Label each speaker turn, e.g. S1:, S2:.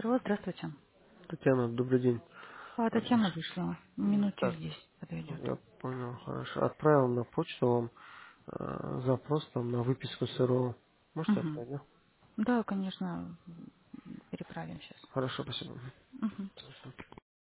S1: Алло, здравствуйте.
S2: Татьяна, добрый день.
S1: Татьяна вышла. Минут через
S2: Так,
S1: 10 подойдет.
S2: я понял, хорошо. Отправил на почту вам запрос там на выписку сырого. Можете
S1: Угу.
S2: отправить, да?
S1: Да, конечно, переправим сейчас.
S2: Хорошо, спасибо.
S1: Угу.